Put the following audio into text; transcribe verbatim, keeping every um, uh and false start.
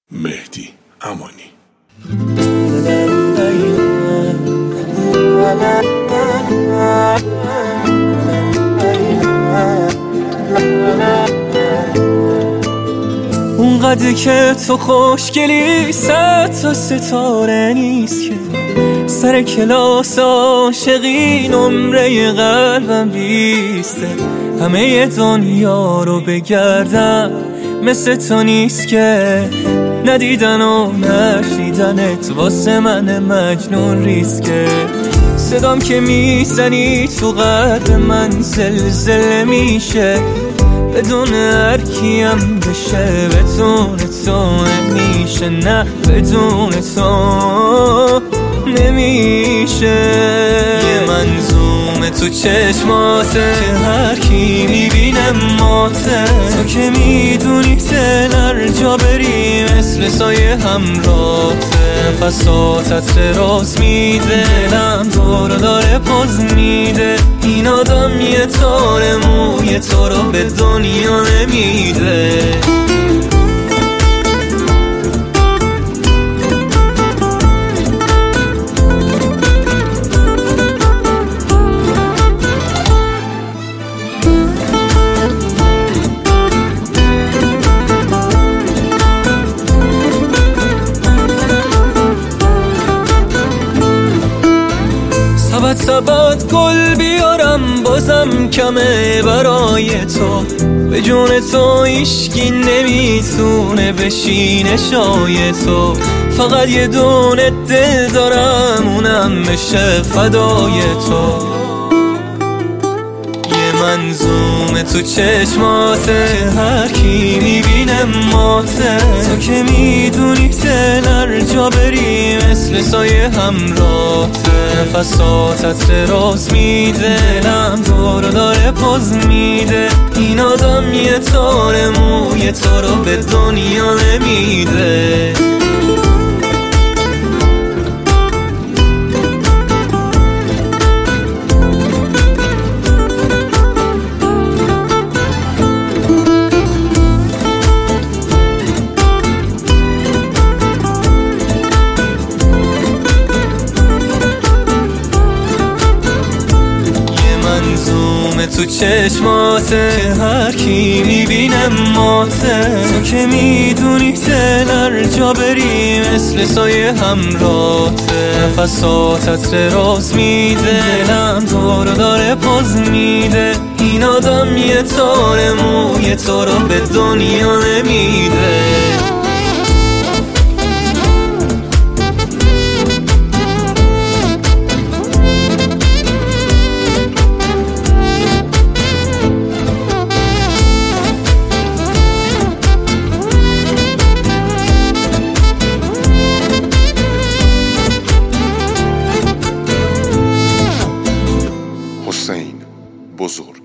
مهدی امانی. اونقدر که تو خوشگلی صد تا ستاره نیست که سر کلاس عاشقی نمره قلبم بیسته. همه دنیا رو بگردم مثل تو نیست که ندیدن و نشیدنت واسه من مجنون ریسکه. صدام که میزنی تو قلب من زلزله میشه، بدون هر کیم بشه بدون تو نمیشه، نه بدون تو نمیشه. یه منظومه تو چشماته که هر کی میبینه ماته، تو که میدونی دل هر جا بری مثل سایه همراته. نفساتت راز میده، دلم دور داره پاز میده، این آدم یه تار موی تو رو به دنیا نمیده. سبت سبت گل بیارم بازم کمه برای تو، به جون تو هیچکی نمیتونه بشینه شای تو. فقط یه دونه دل دارم اونم بشه فدای تو. یه منظومه تو چشماته که هر کی میبینه ماته، تو که میدونی دل هر جا بری مثل سایه همراته. نفساتت راز میده، دلم دور داره پاز میده، این آدم یه تار موی تو رو به دنیا نمیده. تو چشماته که هر کی میبینه ماته، تو که میدونی دل هر جا بری مثل سایه همراته. نفساتت راز میده، دلم دور داره پاز میده، این آدم یه تار موی تو رو به دنیا نمیده. حسین بزرگ.